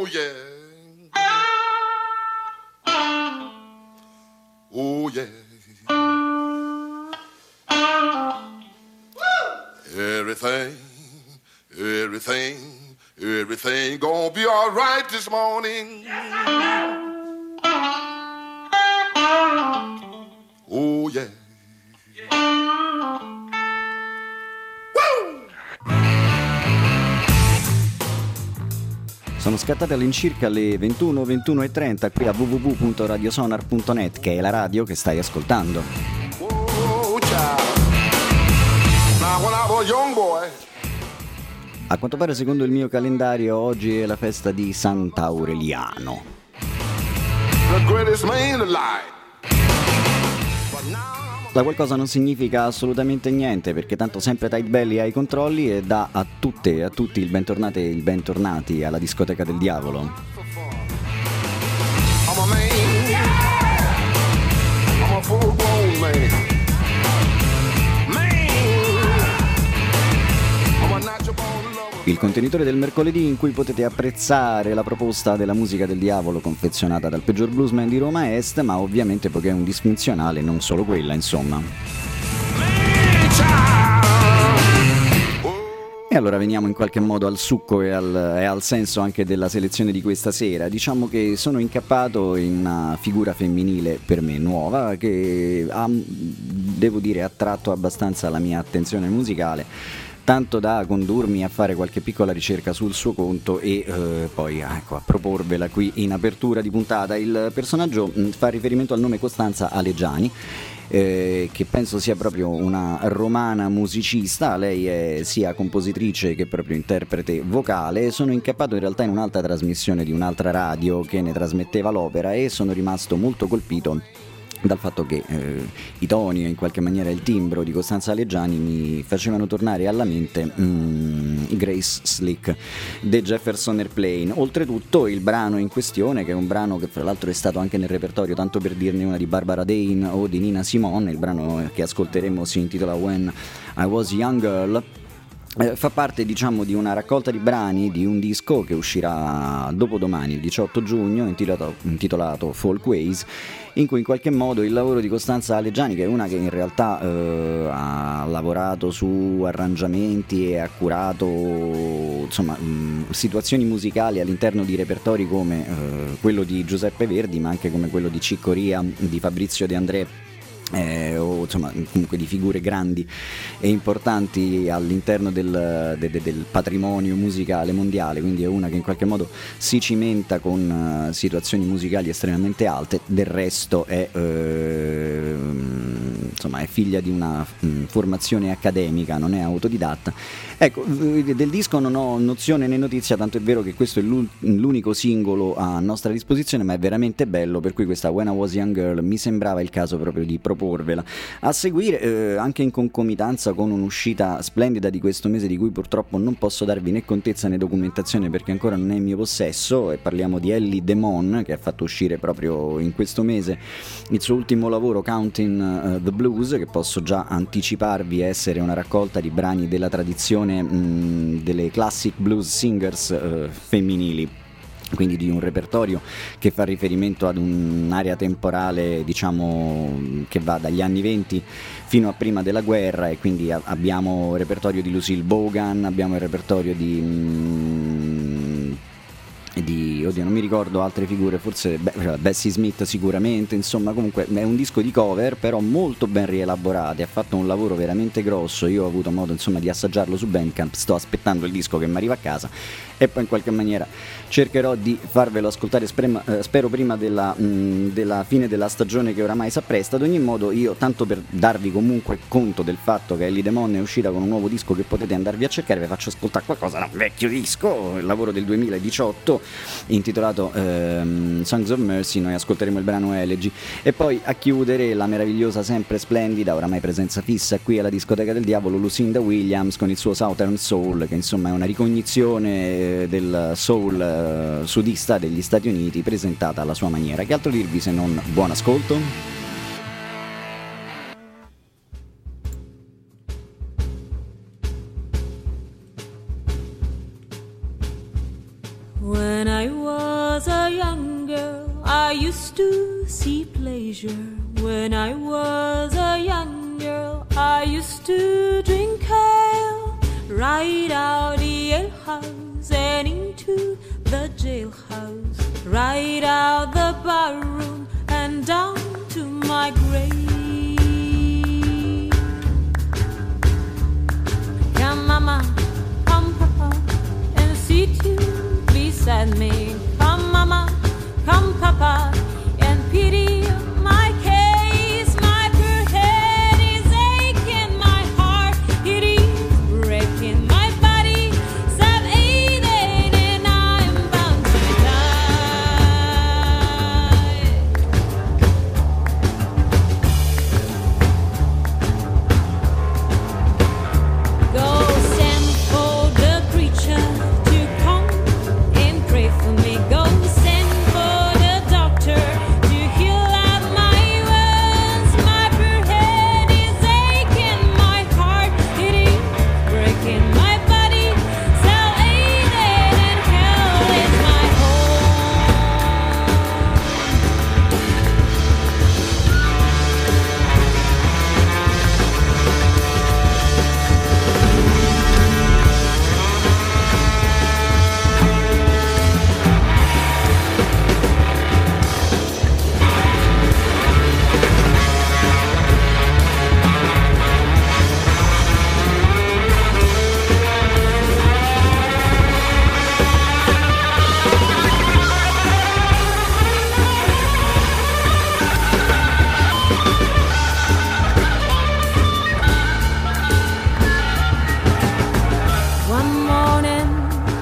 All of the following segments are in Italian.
yeah. Oh yeah. Everything gonna be all right this morning. Oh yeah. Sono scattate all'incirca le 21:30 qui a www.radiosonar.net, che è la radio che stai ascoltando. Oh, child. Now when I was a young boy. A quanto pare, secondo il mio calendario, oggi è la festa di Sant'Aureliano. The greatest man alive. La qualcosa non significa assolutamente niente, perché tanto sempre Tight Belly ai controlli e dà a tutte e a tutti il bentornate e il bentornati alla discoteca del diavolo. I'm a man. I'm a full grown man. Il contenitore del mercoledì in cui potete apprezzare la proposta della musica del diavolo confezionata dal peggior bluesman di Roma Est, ma ovviamente poiché è un disfunzionale non solo quella, insomma. E allora veniamo in qualche modo al succo e al senso anche della selezione di questa sera. Diciamo che sono incappato in una figura femminile per me nuova che ha, devo dire, attratto abbastanza la mia attenzione musicale, tanto da condurmi a fare qualche piccola ricerca sul suo conto e poi ecco, a proporvela qui in apertura di puntata. Il personaggio fa riferimento al nome Costanza Alegiani, che penso sia proprio una romana musicista. Lei è sia compositrice che proprio interprete vocale. Sono incappato in realtà in un'altra trasmissione di un'altra radio che ne trasmetteva l'opera e sono rimasto molto colpito dal fatto che i toni e in qualche maniera il timbro di Costanza Alegiani mi facevano tornare alla mente Grace Slick The Jefferson Airplane. Oltretutto il brano in questione, che è un brano che fra l'altro è stato anche nel repertorio, tanto per dirne una, di Barbara Dane o di Nina Simone, il brano che ascolteremo si intitola When I Was a Young Girl. Fa parte, diciamo, di una raccolta di brani di un disco che uscirà dopodomani, il 18 giugno, intitolato Folkways, in cui in qualche modo il lavoro di Costanza Alegiani, che è una che in realtà ha lavorato su arrangiamenti e ha curato, insomma, situazioni musicali all'interno di repertori come quello di Giuseppe Verdi, ma anche come quello di Ciccoria, di Fabrizio De André, o insomma comunque di figure grandi e importanti all'interno del patrimonio musicale mondiale. Quindi è una che in qualche modo si cimenta con situazioni musicali estremamente alte. Del resto è insomma è figlia di una formazione accademica, non è autodidatta. Ecco, del disco non ho nozione né notizia, tanto è vero che questo è l'unico singolo a nostra disposizione, ma è veramente bello, per cui questa When I Was a Young Girl mi sembrava il caso proprio di proporvela. A seguire, anche in concomitanza con un'uscita splendida di questo mese, di cui purtroppo non posso darvi né contezza né documentazione perché ancora non è in mio possesso, e parliamo di Ellie Demon, che ha fatto uscire proprio in questo mese il suo ultimo lavoro, Counting the Blues, che posso già anticiparvi essere una raccolta di brani della tradizione delle classic blues singers femminili, quindi di un repertorio che fa riferimento ad un'area temporale, diciamo, che va dagli anni 20 fino a prima della guerra, e quindi abbiamo il repertorio di Lucille Bogan, abbiamo il repertorio di oddio, non mi ricordo altre figure, forse Bessie Smith sicuramente. Insomma, comunque è un disco di cover però molto ben rielaborati, ha fatto un lavoro veramente grosso. Io ho avuto modo, insomma, di assaggiarlo su Bandcamp, sto aspettando il disco che mi arriva a casa e poi in qualche maniera cercherò di farvelo ascoltare, spero prima della fine della stagione che oramai si appresta. Ad ogni modo, io, tanto per darvi comunque conto del fatto che Ellie Demon è uscita con un nuovo disco che potete andarvi a cercare, vi faccio ascoltare qualcosa da un vecchio disco, il lavoro del 2018 intitolato Songs of Mercy. Noi ascolteremo il brano Elegy e poi a chiudere la meravigliosa, sempre splendida, oramai presenza fissa qui alla discoteca del diavolo, Lucinda Williams con il suo Southern Soul, che insomma è una ricognizione del soul sudista degli Stati Uniti presentata alla sua maniera. Che altro dirvi se non buon ascolto? When I was was a young girl, I used to see pleasure. When I was a young girl, I used to drink ale, ride out the alehouse and into the jailhouse, ride out the barroom and down to my grave. Come mama, come papa, and sit you beside me. Come mama, come papa, and pity my case. My poor head is aching, my heart it is breaking, my body self-aided, and I'm bound to die. Go send for the preacher to come and pray for me. Go send for the doctor to heal up my wounds. My poor head is aching, my heart it is breaking, my body self-aided, and hell is my home. One morning,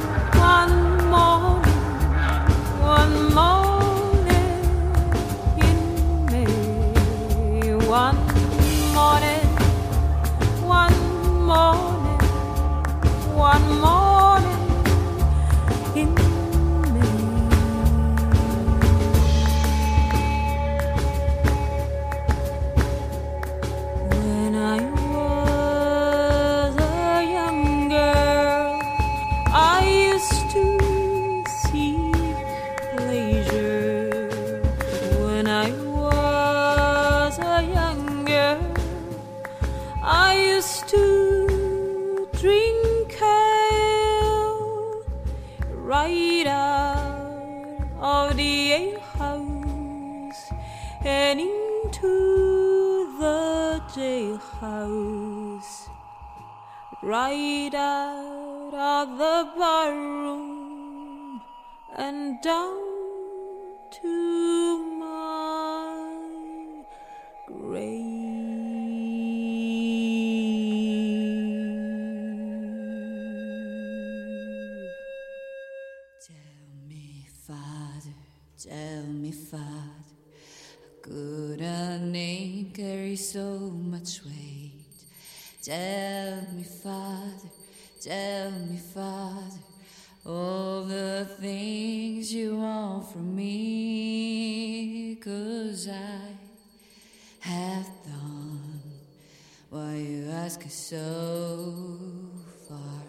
in May. One morning in May. When I was a young girl, I used to seek pleasure. When I was a young girl, I used to drink ale, right out of the alehouse and into the jailhouse, right out of the barroom and down to my grave. Tell me, Father, could a name carry so much weight? Tell me, Father, all the things you want from me, 'cause I have done what you ask is so far.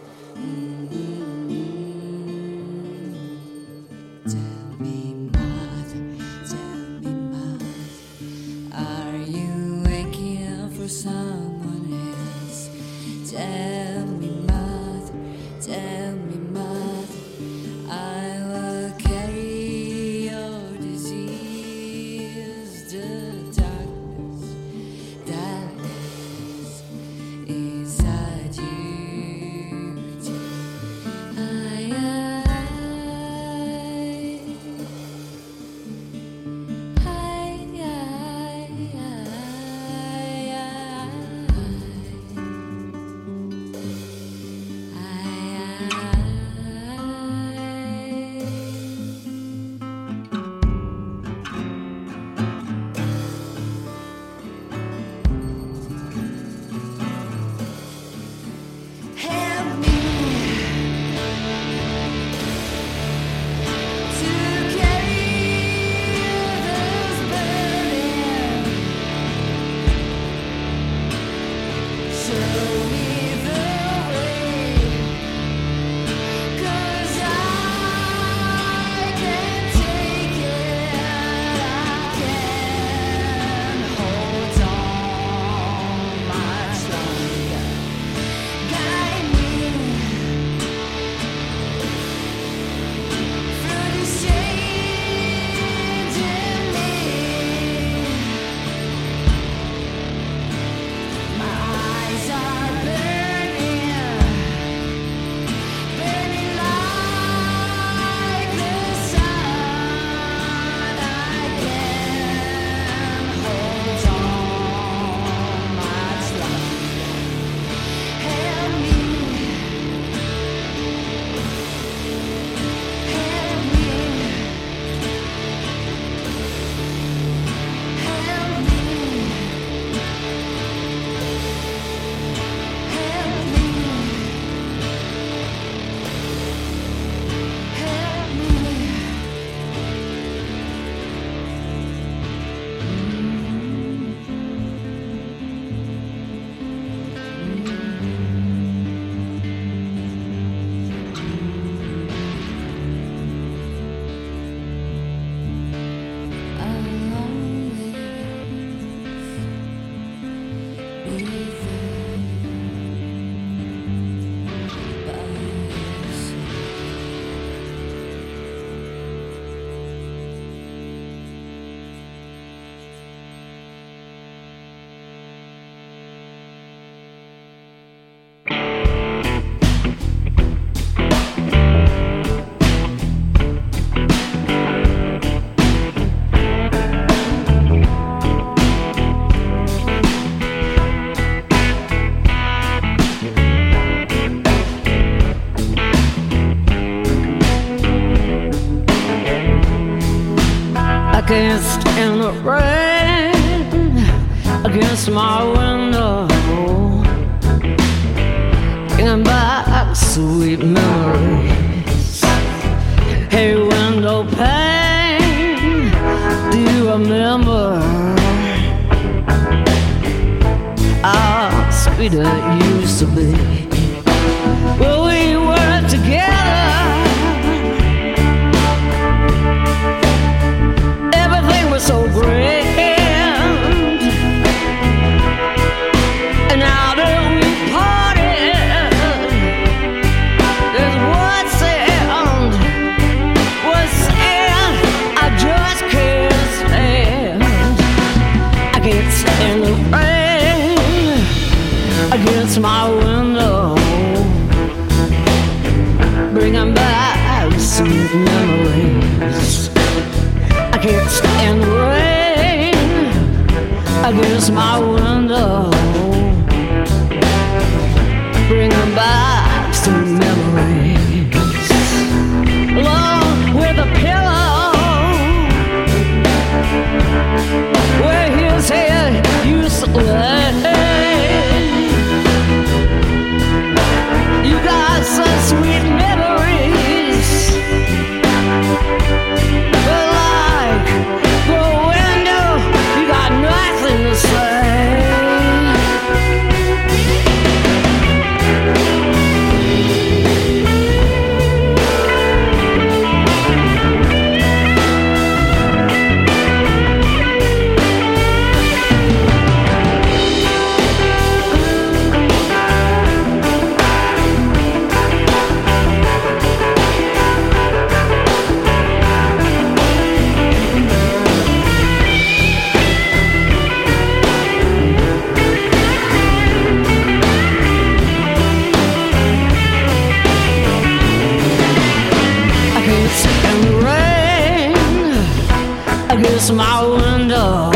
Tell me, can't stand the rain against my window, bringing back sweet memories. Hey, window pane, do you remember how sweet it used to be? Well, we were together, everything was so grand, and now that we parted, there's one sound, I just can't stand. I can't stand the rain against my window, bringing back sweet memories. I can't stand the rain against my window, bringing back sweet memories. Along with a pillow where his head used to lay. You got such sweet memories, but like the window, you got nothing to say. Against my window,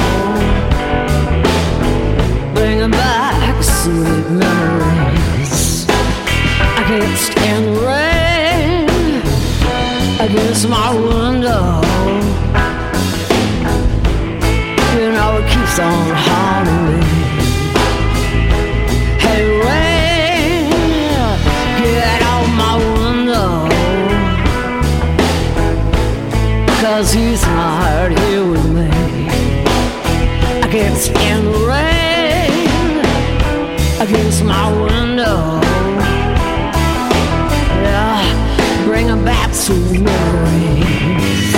bringing back sweet memories. I can't stand the rain against my window. You know it keeps on haunting me. Hey rain, get out my window, 'cause he's not here with me. I can't stand the rain against my window. Yeah, bringing back sweet memories.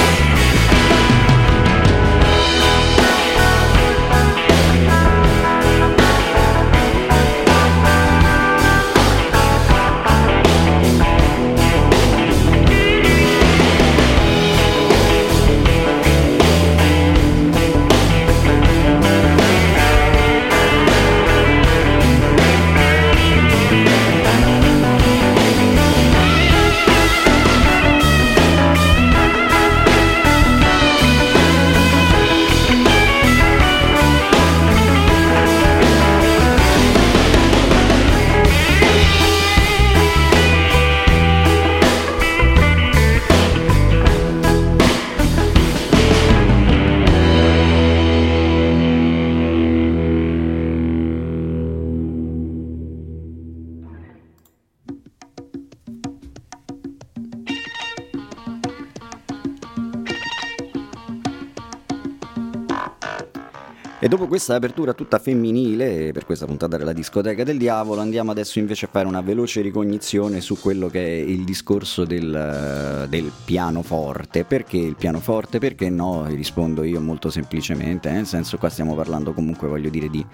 E dopo questa apertura tutta femminile per questa puntata della discoteca del diavolo, andiamo adesso invece a fare una veloce ricognizione su quello che è il discorso del pianoforte. Perché il pianoforte? Perché no? Rispondo io molto semplicemente, nel senso, qua stiamo parlando comunque, voglio dire, di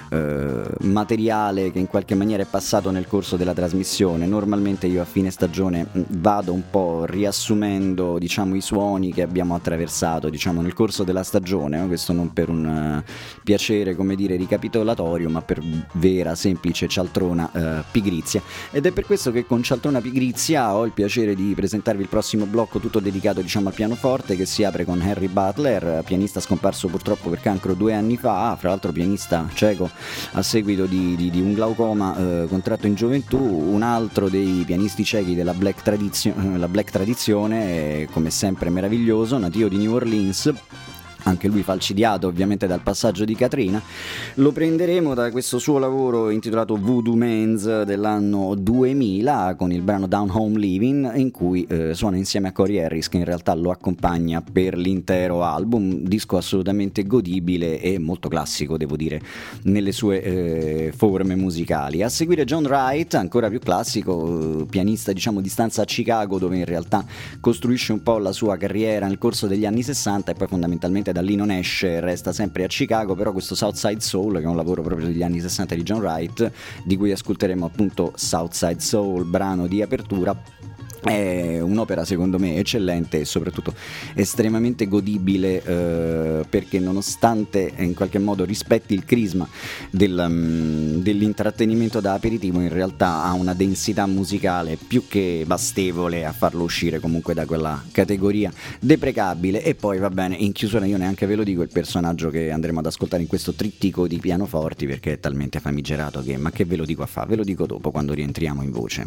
materiale che in qualche maniera è passato nel corso della trasmissione. Normalmente io a fine stagione vado un po' riassumendo, diciamo, i suoni che abbiamo attraversato, diciamo, nel corso della stagione, no? Questo non per un piacere, come dire, ricapitolatorio, ma per vera, semplice, cialtrona pigrizia. Ed è per questo che con Cialtrona Pigrizia ho il piacere di presentarvi il prossimo blocco tutto dedicato, diciamo, al pianoforte, che si apre con Harry Butler, pianista scomparso purtroppo per cancro 2 anni fa, fra l'altro pianista cieco a seguito di un glaucoma contratto in gioventù, un altro dei pianisti ciechi della Black Tradizione, come sempre meraviglioso, nativo di New Orleans, anche lui falcidiato ovviamente dal passaggio di Katrina. Lo prenderemo da questo suo lavoro intitolato Voodoo Mans dell'anno 2000 con il brano Down Home Living, in cui suona insieme a Corey Harris, che in realtà lo accompagna per l'intero album. Disco assolutamente godibile e molto classico, devo dire, nelle sue forme musicali. A seguire John Wright, ancora più classico, pianista diciamo di stanza a Chicago, dove in realtà costruisce un po' la sua carriera nel corso degli anni 60 e poi fondamentalmente da lì non esce, resta sempre a Chicago. Però questo Southside Soul, che è un lavoro proprio degli anni 60 di John Wright, di cui ascolteremo appunto Southside Soul, brano di apertura, è un'opera secondo me eccellente e soprattutto estremamente godibile, perché nonostante in qualche modo rispetti il crisma dell'intrattenimento da aperitivo, in realtà ha una densità musicale più che bastevole a farlo uscire comunque da quella categoria deprecabile. E poi va bene, in chiusura io neanche ve lo dico il personaggio che andremo ad ascoltare in questo trittico di pianoforti, perché è talmente famigerato che, ma che ve lo dico a fa, ve lo dico dopo quando rientriamo in voce.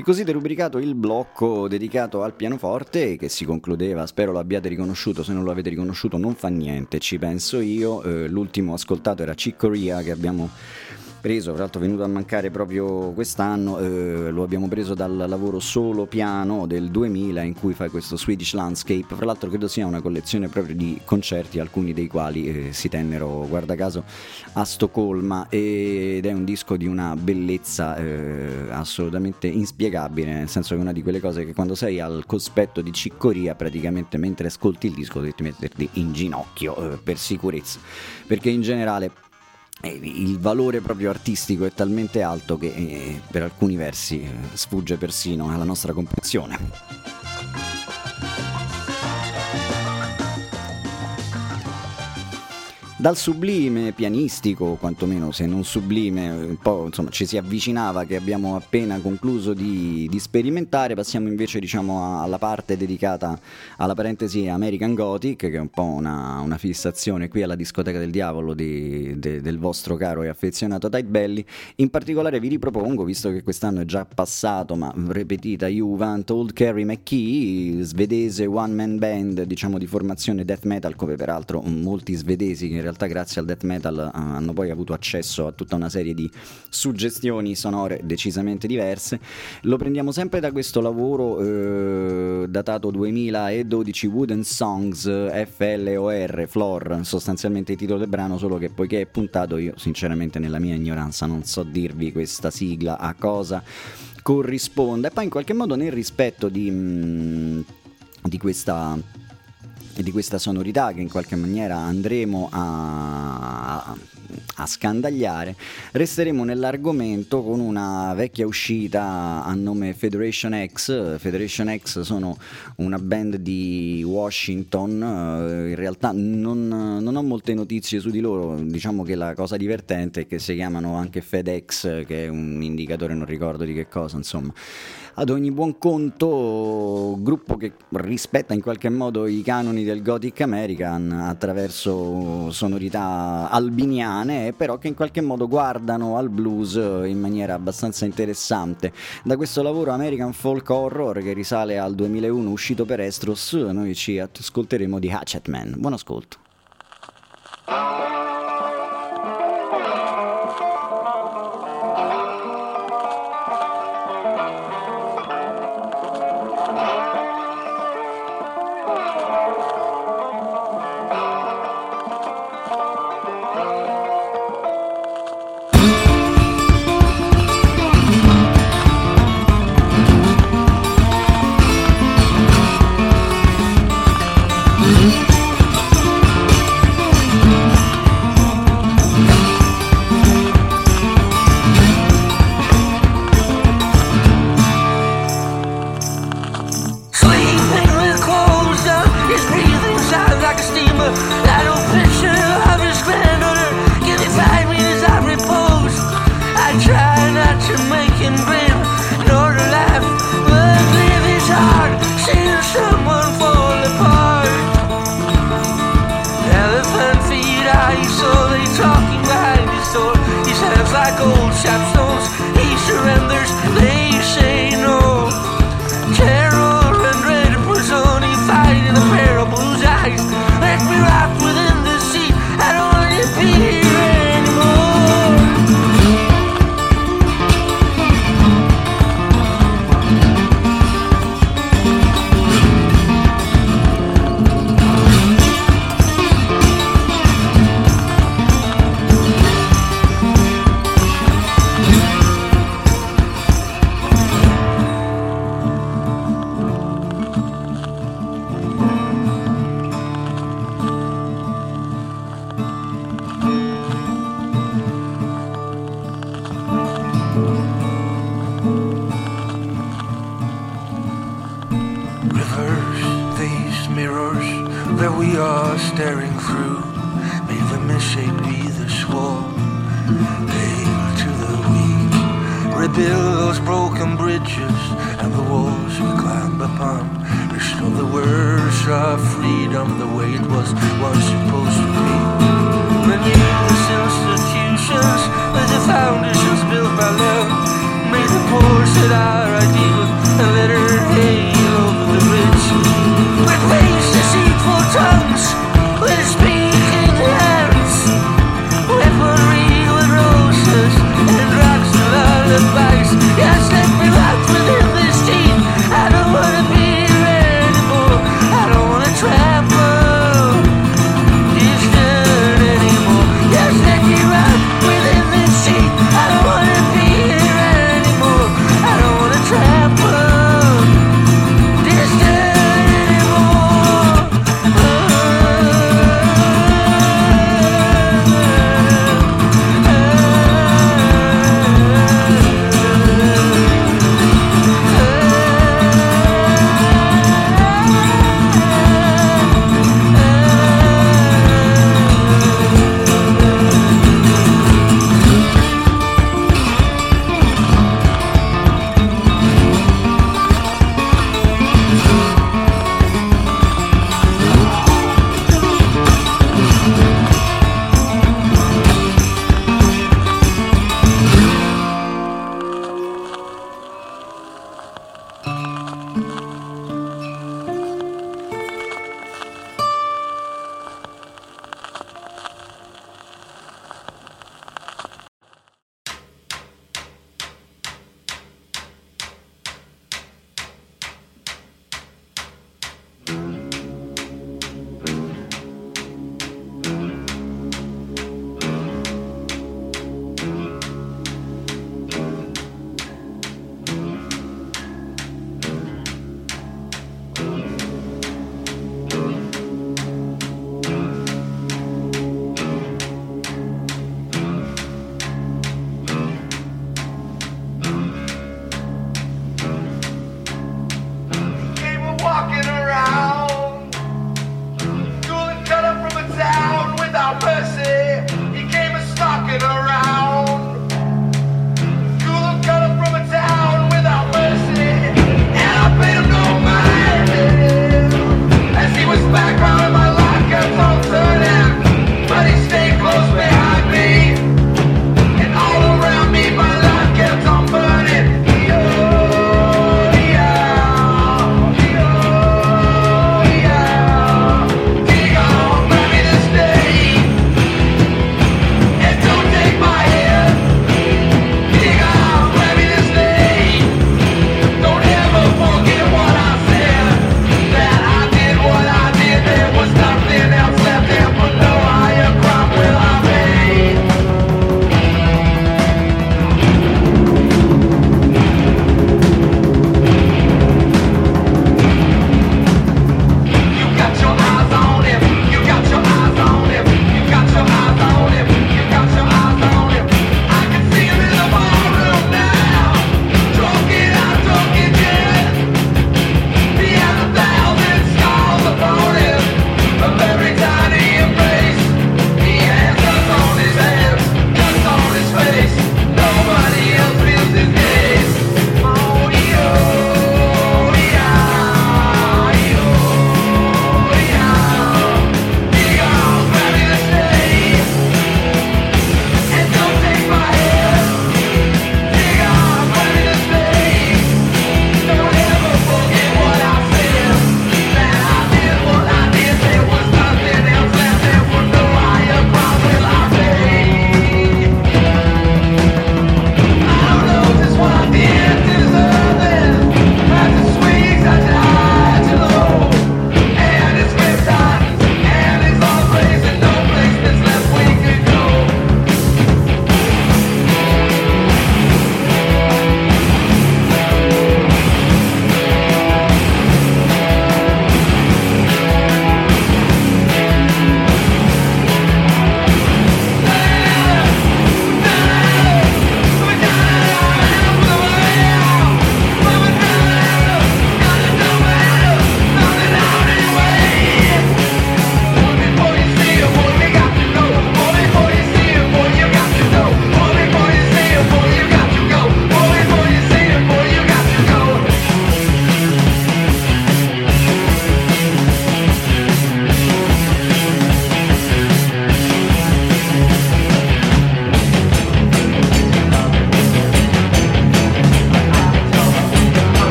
E così derubricato il blocco dedicato al pianoforte, che si concludeva, spero lo abbiate riconosciuto, se non lo avete riconosciuto non fa niente, ci penso io. L'ultimo ascoltato era Chick Corea, che abbiamo preso, tra l'altro venuto a mancare proprio quest'anno, lo abbiamo preso dal lavoro Solo Piano del 2000, in cui fa questo Swedish Landscape. Fra l'altro credo sia una collezione proprio di concerti, alcuni dei quali si tennero, guarda caso, a Stoccolma, ed è un disco di una bellezza assolutamente inspiegabile, nel senso che è una di quelle cose che quando sei al cospetto di Chick Corea, praticamente mentre ascolti il disco devi metterti in ginocchio per sicurezza, perché in generale il valore proprio artistico è talmente alto che per alcuni versi sfugge persino alla nostra comprensione. Dal sublime pianistico, quantomeno se non sublime, un po' insomma ci si avvicinava, che abbiamo appena concluso di sperimentare, passiamo invece diciamo alla parte dedicata alla parentesi American Gothic, che è un po' una fissazione qui alla discoteca del diavolo del vostro caro e affezionato Type Belly. In particolare vi ripropongo, visto che quest'anno è già passato ma ripetita Juve, Untold Carrie McKee, svedese one man band, diciamo di formazione death metal, come peraltro molti svedesi che in realtà grazie al death metal hanno poi avuto accesso a tutta una serie di suggestioni sonore decisamente diverse. Lo prendiamo sempre da questo lavoro datato 2012, Wooden Songs, FLOR, Floor, sostanzialmente il titolo del brano, solo che poiché è puntato, io sinceramente nella mia ignoranza non so dirvi questa sigla a cosa corrisponda, e poi in qualche modo nel rispetto di questa sonorità che in qualche maniera andremo a scandagliare, resteremo nell'argomento con una vecchia uscita a nome Federation X. Federation X sono una band di Washington, in realtà non ho molte notizie su di loro, diciamo che la cosa divertente è che si chiamano anche FedEx, che è un indicatore non ricordo di che cosa, insomma. Ad ogni buon conto, gruppo che rispetta in qualche modo i canoni del Gothic American attraverso sonorità albiniane, però che in qualche modo guardano al blues in maniera abbastanza interessante. Da questo lavoro American Folk Horror, che risale al 2001, uscito per Estros, noi ci ascolteremo di Hatchetman. Buon ascolto. Foundations built by love, made the poor that our ideals and let her hail over the bridge. With wings deceitful tongues, with speaking hands, weaponry with roses and rocks and lullabies. Yes, let me rock within this team. I don't wanna be here anymore. I don't wanna travel distant anymore. Yes, let me rock within this team. I don't wanna be here anymore. I don't wanna travel.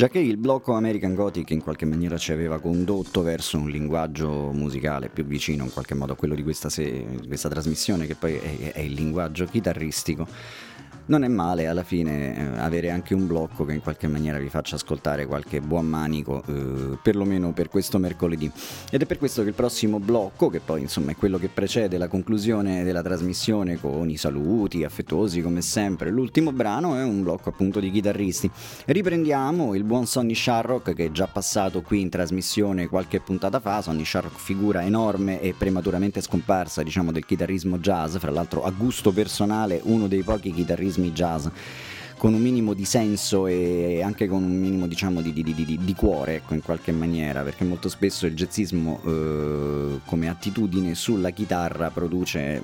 Giacché il blocco American Gothic in qualche maniera ci aveva condotto verso un linguaggio musicale più vicino in qualche modo a quello di questa trasmissione, che poi è il linguaggio chitarristico, non è male alla fine avere anche un blocco che in qualche maniera vi faccia ascoltare qualche buon manico, perlomeno per questo mercoledì. Ed è per questo che il prossimo blocco, che poi insomma è quello che precede la conclusione della trasmissione con i saluti affettuosi come sempre, l'ultimo brano è un blocco appunto di chitarristi. Riprendiamo il buon Sonny Sharrock, che è già passato qui in trasmissione qualche puntata fa. Sonny Sharrock, figura enorme e prematuramente scomparsa, diciamo, del chitarrismo jazz, fra l'altro a gusto personale uno dei pochi chitarristi jazz con un minimo di senso e anche con un minimo, diciamo, di cuore, ecco, in qualche maniera, perché molto spesso il jazzismo come attitudine sulla chitarra produce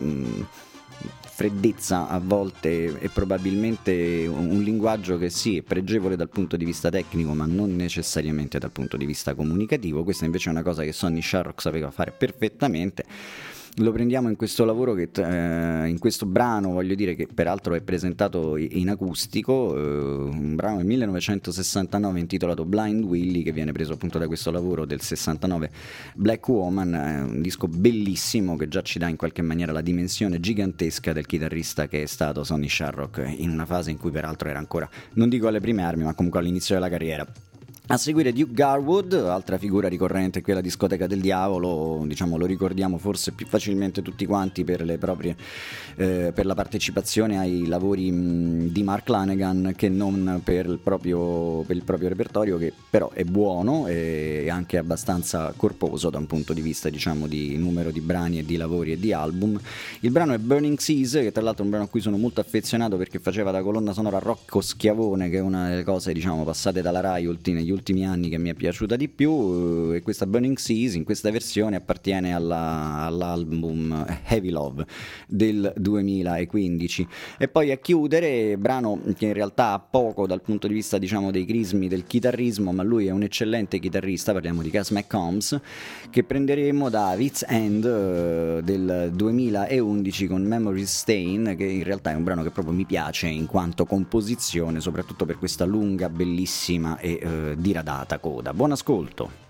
freddezza a volte e probabilmente un linguaggio che sì è pregevole dal punto di vista tecnico ma non necessariamente dal punto di vista comunicativo. Questa invece è una cosa che Sonny Sharrock sapeva fare perfettamente. Lo prendiamo in questo lavoro in questo brano, voglio dire, che peraltro è presentato in acustico, un brano del 1969 intitolato Blind Willie, che viene preso appunto da questo lavoro del 69, Black Woman, un disco bellissimo che già ci dà in qualche maniera la dimensione gigantesca del chitarrista che è stato Sonny Sharrock in una fase in cui peraltro era ancora, non dico alle prime armi, ma comunque all'inizio della carriera. A seguire Duke Garwood, altra figura ricorrente qui alla discoteca del diavolo, diciamo lo ricordiamo forse più facilmente tutti quanti per le proprie per la partecipazione ai lavori di Mark Lanegan, che non per il proprio repertorio, che però è buono e anche abbastanza corposo da un punto di vista, diciamo, di numero di brani e di lavori e di album. Il brano è Burning Seas, che tra l'altro è un brano a cui sono molto affezionato perché faceva da colonna sonora Rocco Schiavone, che è una delle cose, diciamo, passate dalla Rai negli ultimi anni che mi è piaciuta di più, e questa Burning Seas in questa versione appartiene all'album Heavy Love del 2015. E poi a chiudere, brano che in realtà ha poco dal punto di vista, diciamo, dei crismi del chitarrismo, ma lui è un eccellente chitarrista, parliamo di Cass McCombs, che prenderemo da Wits End del 2011 con Memories Stain, che in realtà è un brano che proprio mi piace in quanto composizione, soprattutto per questa lunga, bellissima e diradata coda. Buon ascolto.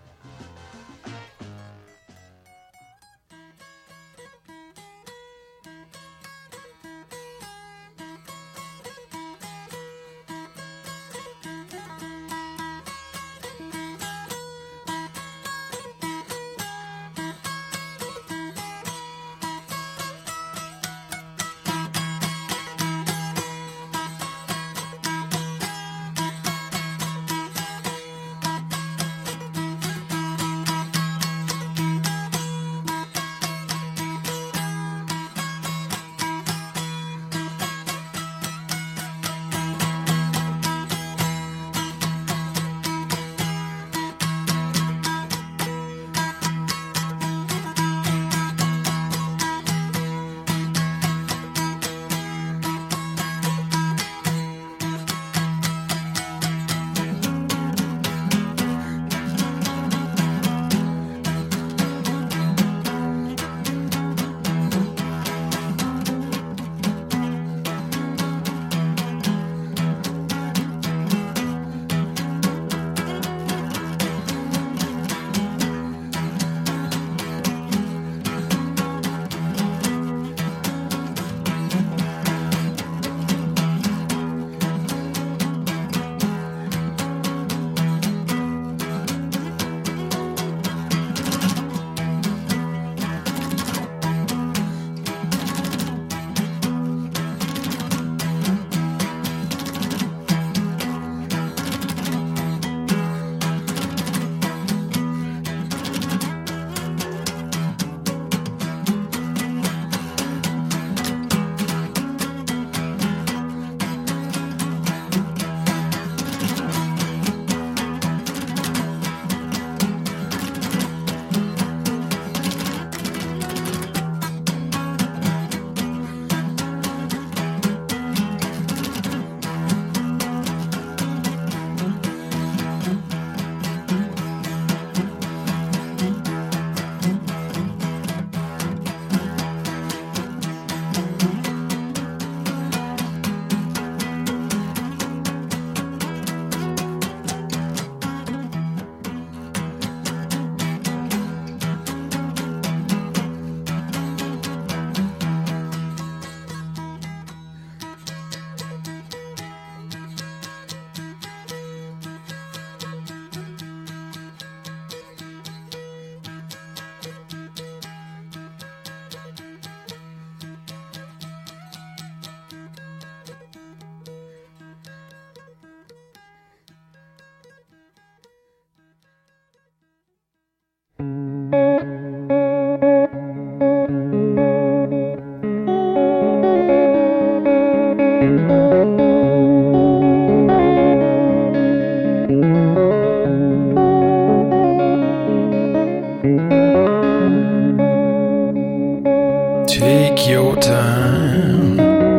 Take your time.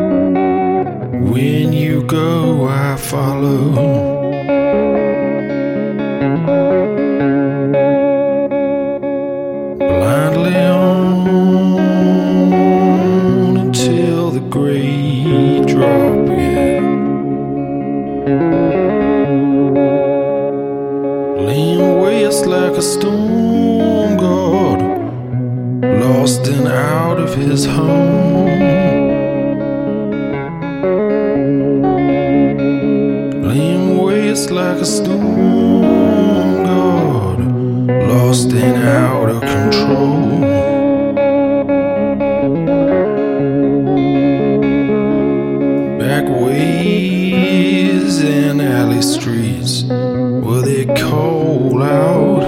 When you go, I follow. Blindly on until the great drop in. Lean waste like a storm god, lost and out of his home. Lean waste like a storm god, lost and out of control. Back ways and alley streets where they call out.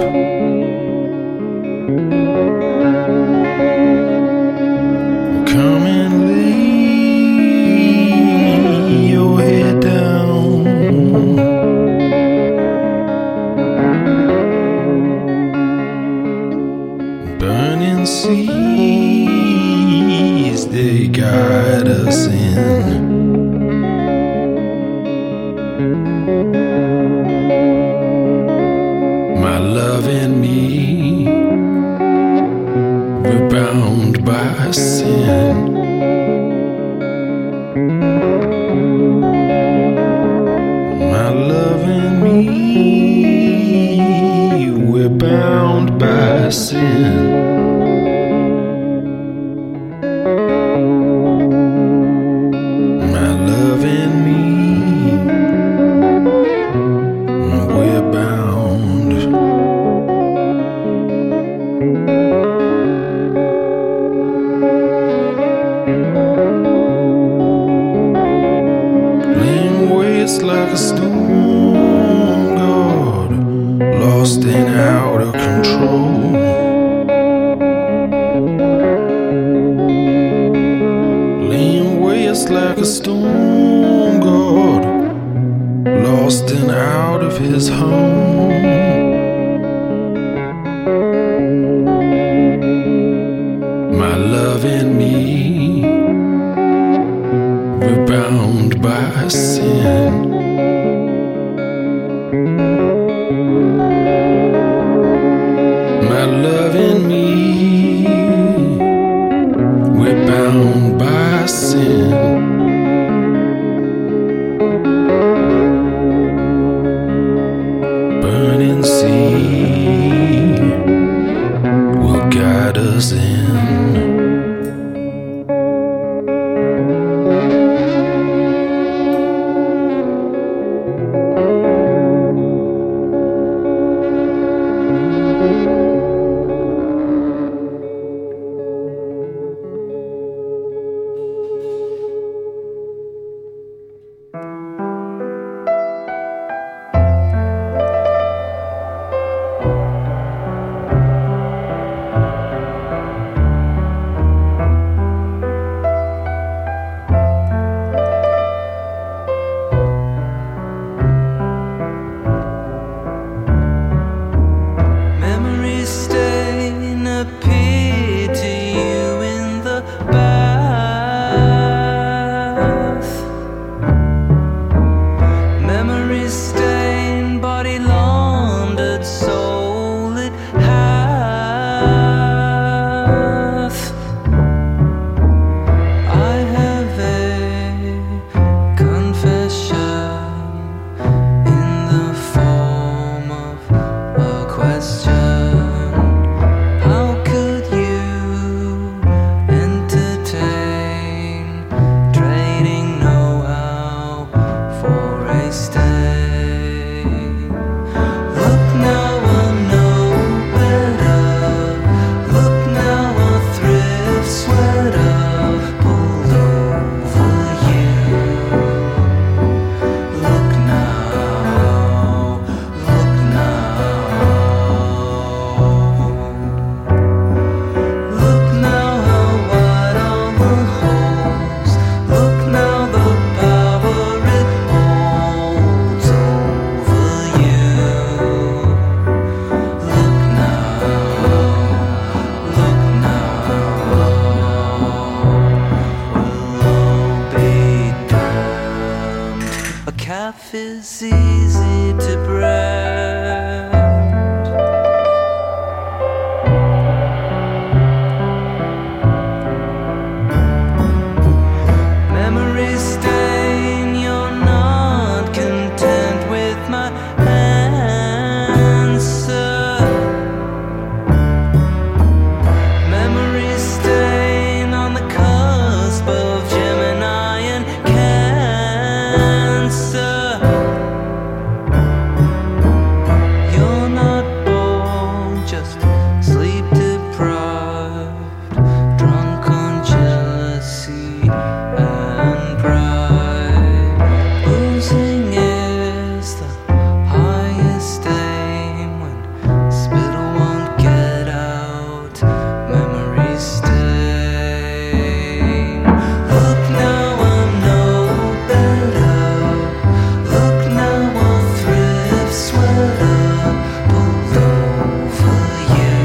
Come and lay your head down. Burning seas, they guide us in. My love and me, we're bound by sin. My love and me, we're bound by sin. My love and me, we're bound. Laying waste like a storm god, lost and out of control. Laying waste like a storm god, lost and out of his home. My love and me, we're bound by sin. My love and me, we're bound by sin. Burning sea will guide us in. calf is easy to brand. Memory stain, you're not content with my answer. Memory stain on the cusp of Gemini and Cancer. You're not born, just sleep deprived, drunk on jealousy and pride. Losing is the highest aim when spittle won't get out. Memory stain. Look now, I'm no better. Look now, a thrift sweater pulled over you.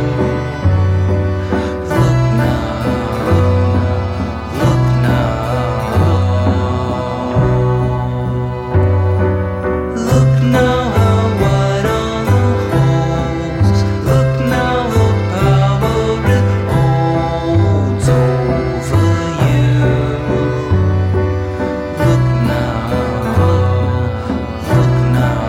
Look now, look now. Look now how wide are the holes. Look now the power it holds over you. Look now, look now.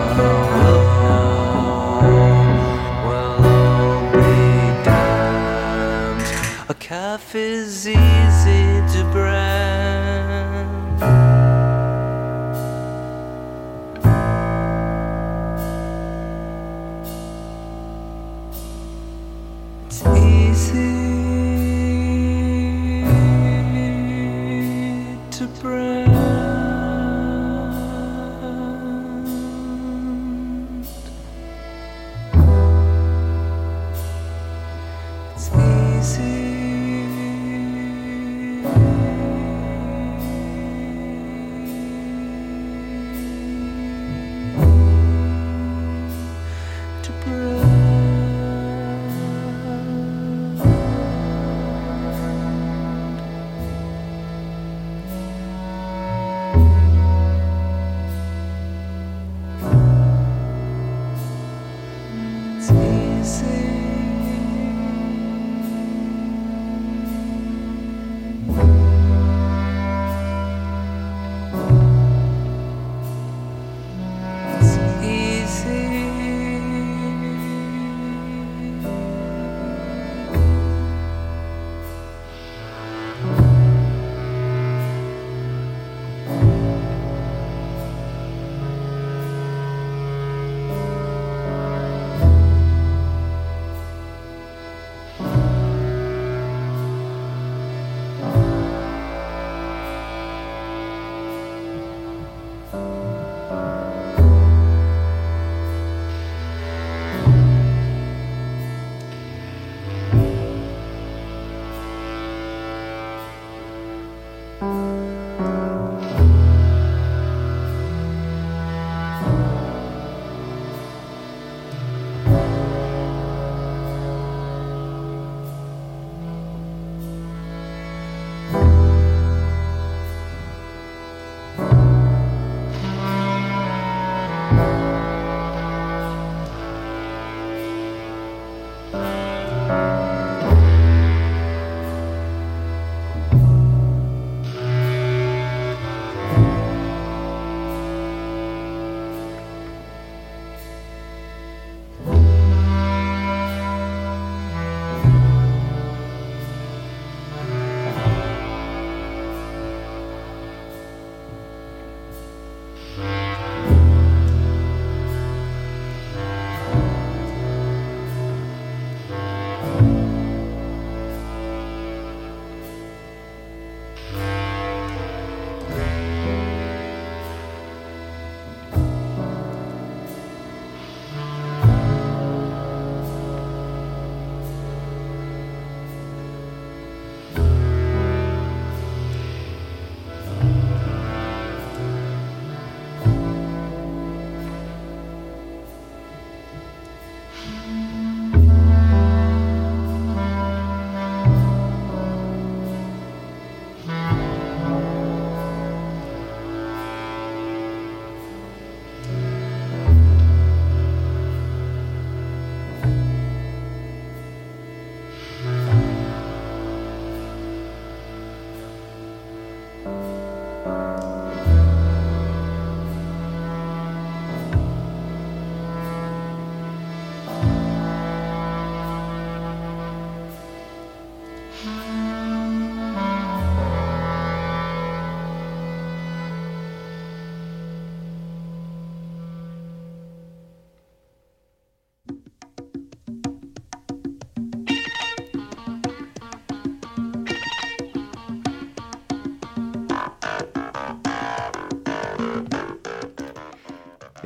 Well, I'll be damned. A calf is easy to brand. It's easy to brand. It's easy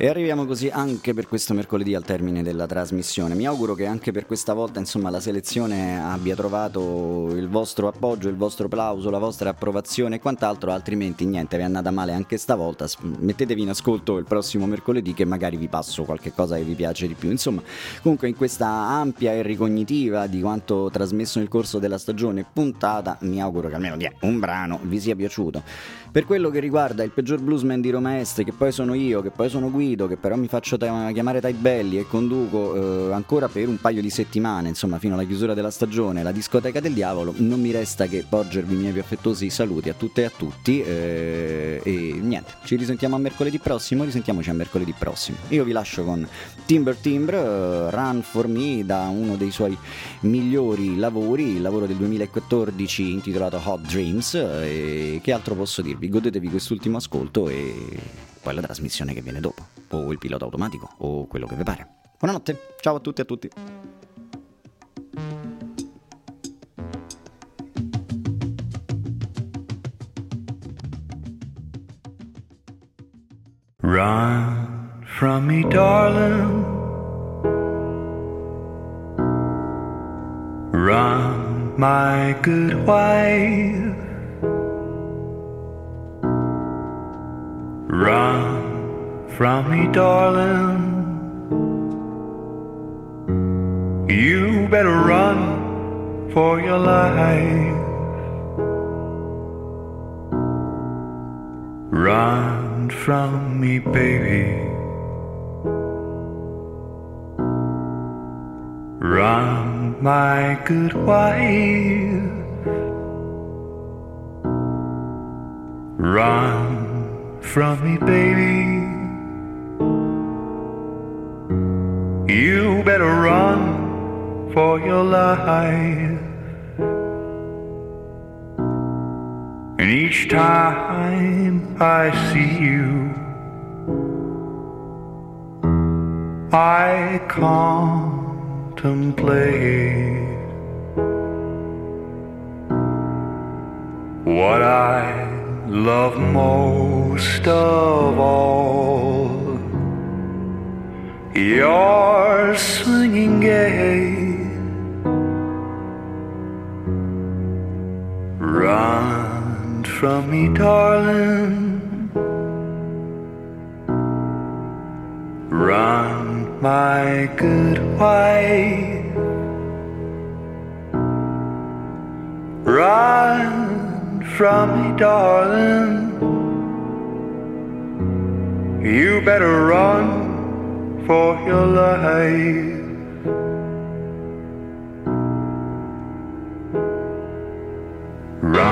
E arriviamo così anche per questo mercoledì al termine della trasmissione. Mi auguro che anche per questa volta, insomma, la selezione abbia trovato il vostro appoggio, il vostro plauso, la vostra approvazione e quant'altro, altrimenti niente, vi è andata male anche stavolta. Mettetevi in ascolto il prossimo mercoledì che magari vi passo qualche cosa che vi piace di più. Insomma, comunque in questa ampia e ricognitiva di quanto trasmesso nel corso della stagione puntata, mi auguro che almeno un brano vi sia piaciuto. Per quello che riguarda il peggior bluesman di Roma Est, che poi sono io, che poi sono Guido, che però mi faccio chiamare Tai Belli e conduco ancora per un paio di settimane, insomma fino alla chiusura della stagione, la discoteca del diavolo, non mi resta che porgervi i miei più affettuosi saluti a tutte e a tutti e niente, ci risentiamo a mercoledì prossimo, risentiamoci a mercoledì prossimo. Io vi lascio con Timber Run For Me, da uno dei suoi migliori lavori, il lavoro del 2014 intitolato Hot Dreams, e che altro posso dirvi? Godetevi quest'ultimo ascolto e poi la trasmissione che viene dopo, o il pilota automatico, o quello che vi pare. Buonanotte, ciao a tutti e a tutti. Run from me, darling. Run, my good wife. Run from me, darling. You better run for your life. Run from me, baby. Run, my good wife. Run from me, baby. You better run for your life. And each time I see you, I contemplate what I love most of all, your swinging gait. Run from me, darling. Run, my good wife. Run from me, darling. You better run for your life. Run.